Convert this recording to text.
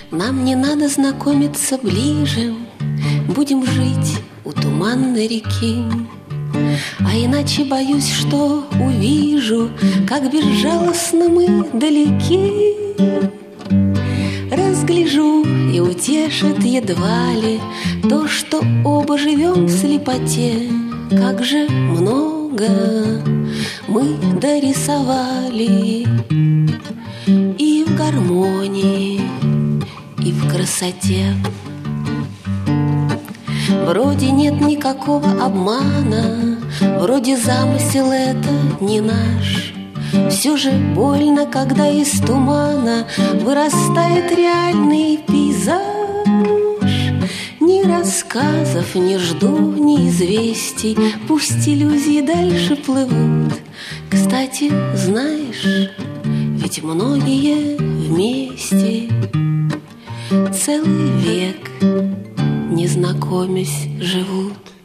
Нам не надо знакомиться ближе, будем жить у туманной реки. А иначе боюсь, что увижу, как безжалостно мы далеки. Разгляжу и утешит едва ли то, что оба живем в слепоте. Как же много мы дорисовали и в гармонии, и в красоте. Вроде нет никакого обмана, вроде замысел это не наш. Все же больно, когда из тумана вырастает реальный пейзаж. Ни рассказов не жду, ни известий, пусть иллюзии дальше плывут. Кстати, знаешь, ведь многие вместе целый век, не знакомясь, живут.